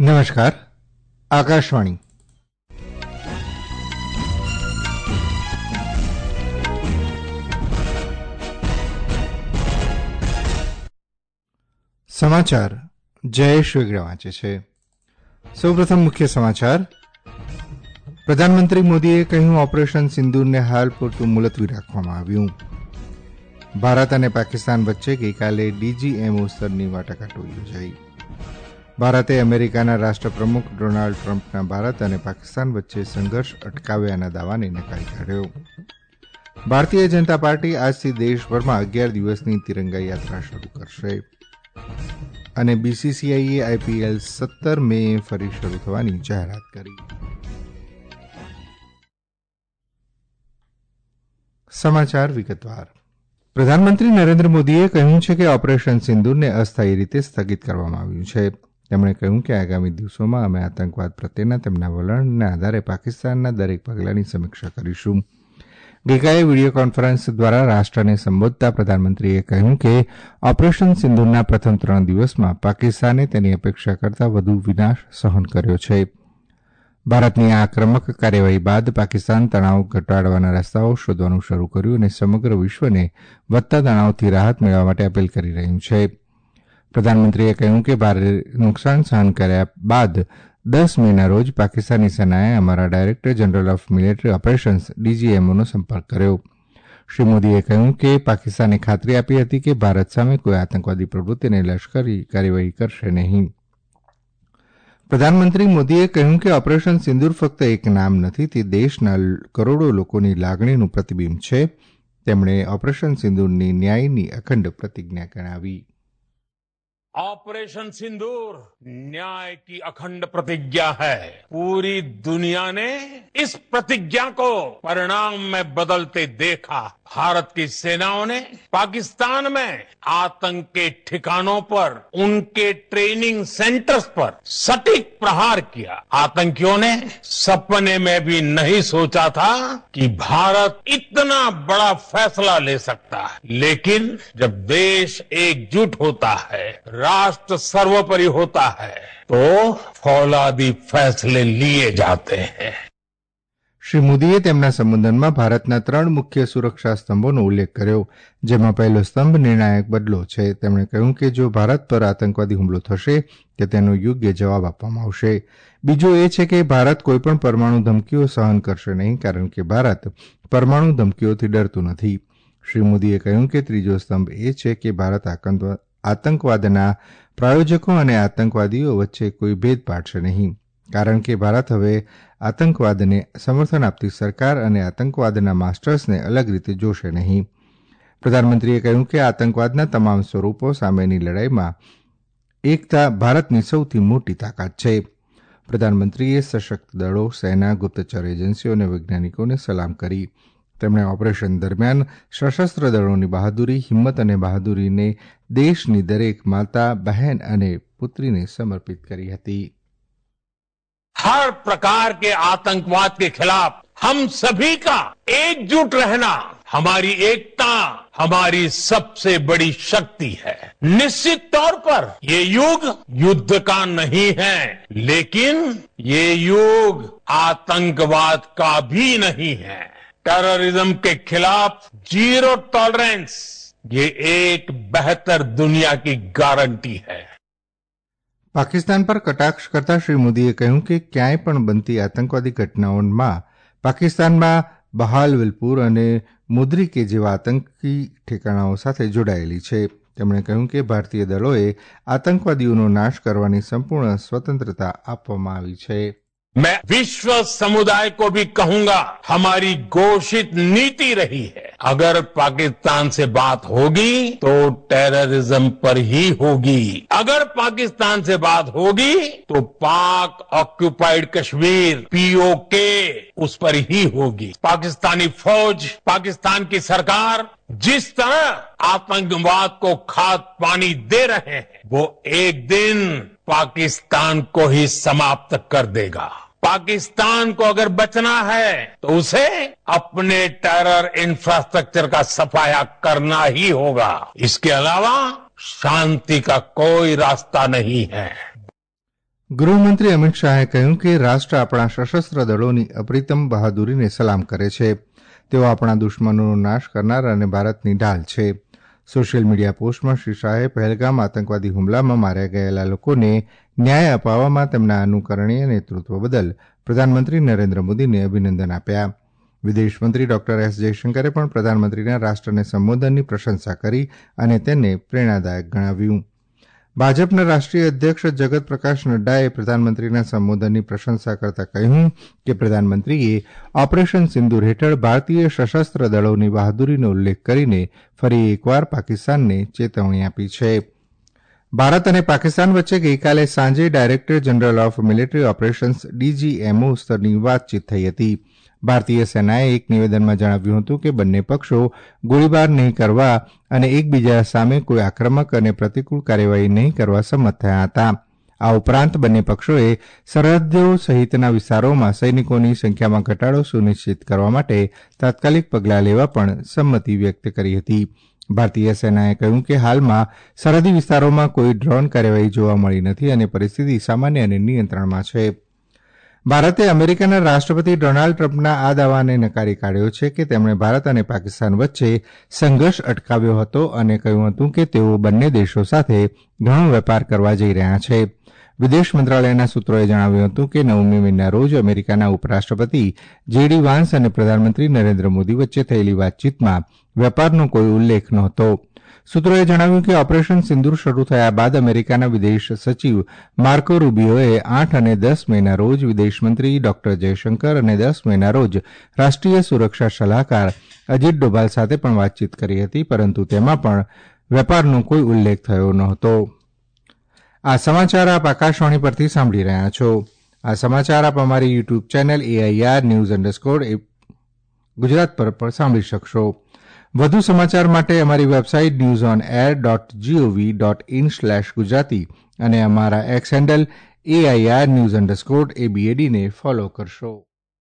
नमस्कार। आकाशवाणी समाचार जयेश वेगड़ा वांचे छे। સૌપ્રથમ મુખ્ય સમાચાર. પ્રધાનમંત્રી મોદીએ કહ્યું ઓપરેશન સિંદૂરને હાલ પૂરતું મુલતવી રાખવામાં આવ્યું. ભારત અને પાકિસ્તાન વચ્ચે ગઈકાલે ડીજીએમઓ સ્તરની વાટાઘાટો યોજાઈ. ભારતે અમેરિકાના રાષ્ટ્રપ્રમુખ ડોનાલ્ડ ટ્રમ્પના ભારત અને પાકિસ્તાન વચ્ચે સંઘર્ષ અટકાવ્યાના દાવાને નકારી કાઢ્યો. ભારતીય જનતા પાર્ટી આજથી દેશભરમાં 11 દિવસની તિરંગા યાત્રા શરૂ કરશે. અને બીસીસીઆઈએ આઈપીએલ 17 મે ફરી શરૂ થવાની જાહેરાત કરી. સમાચાર વિગતવાર. પ્રધાનમંત્રી નરેન્દ્ર મોદીએ કહ્યું છે કે ઓપરેશન સિંદૂરને અસ્થાયી રીતે સ્થગિત કરવામાં આવ્યું છે. તેમણે કહ્યું કે આગામી દિવસોમાં અમે આતંકવાદ પ્રત્યેના તેમના વલણના આધારે પાકિસ્તાનના દરેક પગલાંની સમીક્ષા કરીશું. ગઈકાલે વિડીયો કોન્ફરન્સ દ્વારા રાષ્ટ્રને સંબોધતા પ્રધાનમંત્રીએ કહ્યું કે ઓપરેશન સિંદૂરના પ્રથમ 3 દિવસમાં પાકિસ્તાને તેની અપેક્ષા કરતાં વધુ વિનાશ સહન કર્યો છે. ભારતની આ આક્રમક કાર્યવાહી બાદ પાકિસ્તાન તણાવ ઘટાડવાના રસ્તાઓ શોધવાનું શરૂ કર્યું અને સમગ્ર વિશ્વને વધતા તણાવથી રાહત મેળવવા માટે અપીલ કરી રહ્યું છે. પ્રધાનમંત્રીએ કહ્યું કે ભારે નુકસાન સહન કર્યા બાદ 10 મેના રોજ પાકિસ્તાની સેનાએ અમારા director general of military operations ડીજીએમઓનો સંપર્ક કર્યો. શ્રી મોદીએ કહ્યું કે પાકિસ્તાને ખાતરી આપી હતી કે ભારત સામે કોઈ આતંકવાદી પ્રવૃત્તિને લશ્કરી કાર્યવાહી કરશે નહીં. પ્રધાનમંત્રી મોદીએ કહ્યું કે ઓપરેશન સિંદૂર ફક્ત એક નામ નથી, તે દેશના કરોડો લોકોની લાગણીનું પ્રતિબિંબ છે. તેમણે ઓપરેશન સિંદૂરની ન્યાયની અખંડ પ્રતિજ્ઞા ગણાવી. ऑपरेशन सिंदूर न्याय की अखंड प्रतिज्ञा है. पूरी दुनिया ने इस प्रतिज्ञा को परिणाम में बदलते देखा. भारत की सेनाओं ने पाकिस्तान में आतंक के ठिकानों पर, उनके ट्रेनिंग सेंटर्स पर सटीक प्रहार किया. आतंकियों ने सपने में भी नहीं सोचा था कि भारत इतना बड़ा फैसला ले सकता है. लेकिन जब देश एकजुट होता है, राष्ट्र सर्वोपरि होता है, तो फौलादी फैसले लिए जाते हैं. શ્રી મોદીએ તેમના સંબોધનમાં ભારતના 3 મુખ્ય સુરક્ષા સ્તંભોનો ઉલ્લેખ કર્યો, જેમાં પહેલો સ્તંભ નિર્ણાયક બદલો છે. તેમણે કહ્યું કે જો ભારત પર આતંકવાદી હુમલો થશે તો તેનો યોગ્ય જવાબ આપવામાં આવશે. બીજો એ છે કે ભારત કોઈપણ પરમાણુ ધમકીઓ સહન કરશે નહીં, કારણ કે ભારત પરમાણુ ધમકીઓથી ડરતું નથી. શ્રી મોદીએ કહ્યું કે ત્રીજો સ્તંભ એ છે કે ભારત આતંકવાદના પ્રાયોજકો અને આતંકવાદીઓ વચ્ચે કોઈ ભેદ પાડશે નહીં, કારણ કે ભારત હવે આતંકવાદને સમર્થન આપતી સરકાર અને આતંકવાદના માસ્ટર્સને અલગ રીતે જોશે નહીં. પ્રધાનમંત્રીએ કહ્યું કે આતંકવાદના તમામ સ્વરૂપો સામેની લડાઈમાં એકતા ભારતની સૌથી મોટી તાકાત છે. પ્રધાનમંત્રીએ સશસ્ત્ર દળો, સેના, ગુપ્તચર એજન્સીઓ અને વૈજ્ઞાનિકોને સલામ કરી. તેમણે ઓપરેશન દરમિયાન સશસ્ત્ર દળોની બહાદુરી, હિંમત અને બહાદુરીને દેશની દરેક માતા, બહેન અને પુત્રીને સમર્પિત કરી હતી. हर प्रकार के आतंकवाद के खिलाफ हम सभी का एकजुट रहना, हमारी एकता हमारी सबसे बड़ी शक्ति है. निश्चित तौर पर ये युग युद्ध का नहीं है, लेकिन ये युग आतंकवाद का भी नहीं है. टेररिज्म के खिलाफ जीरो टॉलरेंस, ये एक बेहतर दुनिया की गारंटी है. પાકિસ્તાન પર કટાક્ષ કરતા શ્રી મોદીએ કહ્યું કે ક્યાંય પણ બનતી આતંકવાદી ઘટનાઓમાં પાકિસ્તાનમાં બહાવલપુર અને મુદ્રિકે જેવા આતંકી ઠેકાણાઓ સાથે જોડાયેલી છે. તેમણે કહ્યું કે ભારતીય દળોએ આતંકવાદીઓનો નાશ કરવાની સંપૂર્ણ સ્વતંત્રતા આપવામાં આવી છે. मैं विश्व समुदाय को भी कहूंगा, हमारी घोषित नीति रही है, अगर पाकिस्तान से बात होगी तो टेररिज्म पर ही होगी. अगर पाकिस्तान से बात होगी तो पाक ऑक्युपाइड कश्मीर पीओके उस पर ही होगी. पाकिस्तानी फौज, पाकिस्तान की सरकार जिस तरह आतंकवाद को खाद पानी दे रहे हैं, वो एक दिन पाकिस्तान को ही समाप्त कर देगा. पाकिस्तान को अगर बचना है तो उसे अपने टेरर इंफ्रास्ट्रक्चर का सफाया करना ही होगा. इसके अलावा शांति का कोई रास्ता नहीं है. ગૃહમંત્રી અમિત શાહે કહ્યું કે રાષ્ટ્ર આપણા સશસ્ત્ર દળોની અપ્રિતમ બહાદુરીને સલામ કરે છે. તેઓ આપણા દુશ્મનોનો નાશ કરનાર અને ભારતની ઢાલ છે. સોશિયલ મીડિયા પોસ્ટમાં શ્રી શાહે પહેલગામ આતંકવાદી હુમલામાં માર્યા ગયેલા લોકોને ન્યાય અપાવવામાં તેમના અનુકરણીય નેતૃત્વ બદલ પ્રધાનમંત્રી નરેન્દ્ર મોદીને અભિનંદન આપ્યા. વિદેશમંત્રી ડોક્ટર એસ જયશંકરે પણ પ્રધાનમંત્રીના રાષ્ટ્રને સંબોધનની પ્રશંસા કરી અને તેને પ્રેરણાદાયક ગણાવ્યું. ભાજપના રાષ્ટ્રીય અધ્યક્ષ જગત પ્રકાશ નડ્ડાએ પ્રધાનમંત્રીના સંબોધનની પ્રશંસા કરતા કહ્યું કે પ્રધાનમંત્રીએ ઓપરેશન સિંદૂર હેઠળ ભારતીય સશસ્ત્ર દળોની બહાદુરીનો ઉલ્લેખ કરીને ફરી એકવાર પાકિસ્તાનને ચેતવણી આપી છે. ભારત અને પાકિસ્તાન વચ્ચે ગઈકાલે સાંજે director general of military operations DGMO સ્તરની વાતચીત થઈ હતી. ભારતીય સેનાએ એક નિવેદનમાં જણાવ્યું હતું કે બંને પક્ષો ગોળીબાર નહીં કરવા અને એકબીજા સામે કોઈ આક્રમક અને પ્રતિકૂળ કાર્યવાહી નહીં કરવા સંમત થયા હતા. આ ઉપરાંત બંને પક્ષોએ સરહદો સહિતના વિસ્તારોમાં સૈનિકોની સંખ્યામાં ઘટાડો સુનિશ્ચિત કરવા માટે તાત્કાલિક પગલાં લેવા પણ સંમતિ વ્યક્ત કરી હતી. ભારતીય સેનાએ કહ્યું કે હાલમાં સરહદી વિસ્તારોમાં કોઈ ડ્રોન કાર્યવાહી જોવા મળી નથી અને પરિસ્થિતિ સામાન્ય અને નિયંત્રણમાં છે. ભારતે અમેરિકાના રાષ્ટ્રપતિ ડોનાલ્ડ ટ્રમ્પના આ દાવાને નકારી કાઢ્યો છે કે તેમણે ભારત અને પાકિસ્તાન વચ્ચે સંઘર્ષ અટકાવ્યો હતો અને કહ્યું હતું કે તેઓ બંને દેશો સાથે ઘણો વેપાર કરવા જઈ રહ્યા છે. વિદેશ મંત્રાલયના સૂત્રોએ જણાવ્યું હતું કે 9મી મેના રોજ અમેરિકાના ઉપરાષ્ટ્રપતિ જેડી વાન્સ અને પ્રધાનમંત્રી નરેન્દ્ર મોદી વચ્ચે થયેલી વાતચીતમાં વેપારનો કોઈ ઉલ્લેખ નહોતો. સૂત્રોએ જણાવ્યું કે ઓપરેશન સિંદૂર શરૂ થયા બાદ અમેરિકાના વિદેશ સચિવ માર્કો રૂબિયોએ 8 અને 10 મેના રોજ વિદેશમંત્રી ડોક્ટર જયશંકર અને 10 મેના રોજ રાષ્ટ્રીય સુરક્ષા સલાહકાર અજીત ડોભાલ સાથે પણ વાતચીત કરી હતી, પરંતુ તેમાં પણ વેપારનો કોઈ ઉલ્લેખ થયો નહોતો. આ સમાચાર આપ આકાશવાણી પરથી સાંભળી રહ્યા છો. આ સમાચાર આપ અમારી YouTube channel AIR News_ Gujarat પર પણ સાંભળી શકશો. વધુ સમાચાર માટે અમારી વેબસાઇટ newsonair.gov.in/gujarati અને અમારા એક્સ હેન્ડલ AIR News_ABAD ને ફોલો કરશો.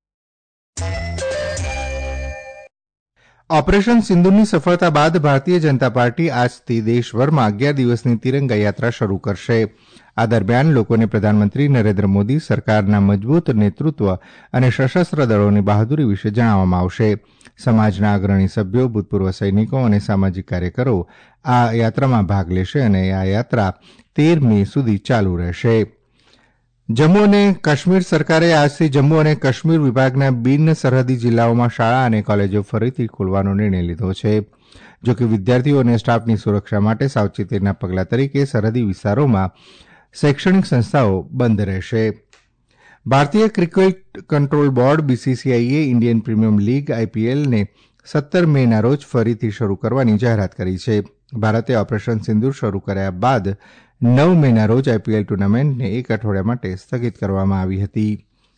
ઓપરેશન સિંદૂરની સફળતા બાદ ભારતીય જનતા પાર્ટી આજથી દેશભરમાં 11 દિવસની તિરંગા યાત્રા શરૂ કરશે. આ દરમિયાન લોકોને પ્રધાનમંત્રી નરેન્દ્ર મોદી સરકારના મજબૂત નેતૃત્વ અને સશસ્ત્ર દળોની બહાદુરી વિશે જણાવવામાં આવશે. સમાજના અગ્રણી સભ્યો, ભૂતપૂર્વ સૈનિકો અને સામાજિક કાર્યકરો આ યાત્રામાં ભાગ લેશે અને આ યાત્રા 13 મે સુધી ચાલુ રહેશે. જમ્મુ અને કાશ્મીર સરકારે આજથી જમ્મુ અને કાશ્મીર વિભાગના બિન સરહદી જિલ્લાઓમાં શાળા અને કોલેજો ફરીથી ખોલવાનો નિર્ણય લીધો છે. જોકે વિદ્યાર્થીઓ અને સ્ટાફની સુરક્ષા માટે સાવચેતીના પગલાં તરીકે સરહદી વિસ્તારોમાં શૈક્ષણિક સંસ્થાઓ બંધ રહેશે. ભારતીય ક્રિકેટ કંટ્રોલ બોર્ડ BCCIએ ઇન્ડિયન પ્રીમિયર લીગ IPLને 17 મેના રોજ ફરીથી શરૂ કરવાની જાહેરાત કરી છે. ભારતે ઓપરેશન સિંદૂર શરૂ કર્યા બાદ 9 મેના રોજ IPL ટુર્નામેન્ટને એક અઠવાડિયા માટે સ્થગિત કરવામાં આવી હતી.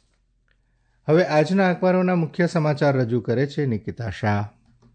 હવે આજના અખબારોના મુખ્ય સમાચાર રજૂ કરે છે નિકિતા શાહ.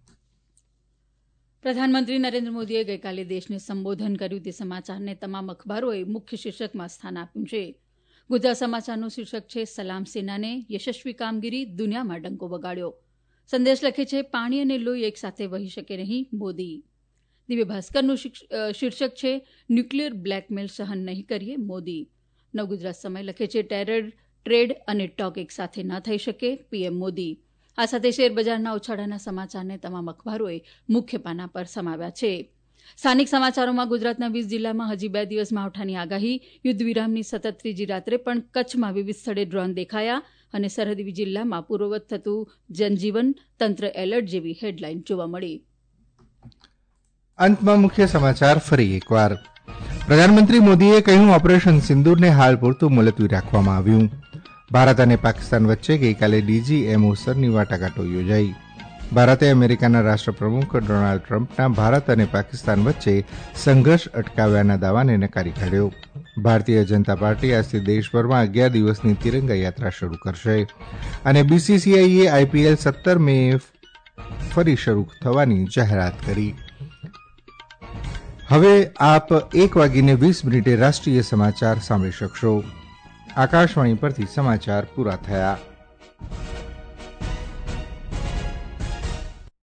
પ્રધાનમંત્રી નરેન્દ્ર મોદીએ ગઈકાલે દેશને સંબોધન કર્યું તે સમાચારને તમામ અખબારોએ મુખ્ય શીર્ષકમાં સ્થાન આપ્યું છે. ગુજરાત સમાચારનું શીર્ષક છે સલામ સેનાને યશસ્વી કામગીરી, દુનિયામાં ડંકો વગાડ્યો. સંદેશ લખે છે પાણી અને લોહી એક સાથે વહી શકે નહીં, મોદી. દિવ્ય ભાસ્કરનું શીર્ષક છે ન્યુક્લિયર બ્લેકમેલ સહન નહીં કરીએ, મોદી. નવગુજરાત સમય લખે છે ટેરર, ટ્રેડ અને ટોક એક સાથે ન થઈ શકે, PM મોદી. આ સાથે શેરબજારના ઉછાળાના સમાચારને તમામ અખબારોએ મુખ્ય પાના પર સમાવ્યા છે. સ્થાનિક સમાચારોમાં ગુજરાતના 20 જિલ્લામાં હજી 2 દિવસ માવઠાની આગાહી, યુદ્ધ વિરામની સતત ત્રીજી રાત્રે પણ કચ્છમાં વિવિધ સ્થળે ડ્રોન દેખાયા અને સરહદી જિલ્લામાં પૂર્વવત થતું જનજીવન, તંત્ર એલર્ટ જેવી હેડલાઇન જોવા મળી. અંતમાં મુખ્ય સમાચાર ફરી એકવાર. પ્રધાનમંત્રી મોદીએ કહ્યું ઓપરેશન સિંદૂરને હાલ પૂરતું મુલતવી રાખવામાં આવ્યું. ભારત અને પાકિસ્તાન વચ્ચે ગઈકાલે DGMO સ્તરની વાટાઘાટો યોજાઈ. ભારતે અમેરિકાના રાષ્ટ્રપ્રમુખ ડોનાલ્ડ ટ્રમ્પના ભારત અને પાકિસ્તાન વચ્ચે સંઘર્ષ અટકાવ્યાના દાવાને નકારી કાઢ્યો. ભારતીય જનતા પાર્ટી આજથી દેશભરમાં 11 દિવસની તિરંગા યાત્રા શરૂ કરશે અને BCCIએ IPL 17 મે ફરી શરૂ થવાની જાહેરાત કરી. હવે આપ 1:20 રાષ્ટ્રીય સમાચાર સાંભળી શકશો. આકાશવાણી પરથી સમાચાર પૂરા થયા.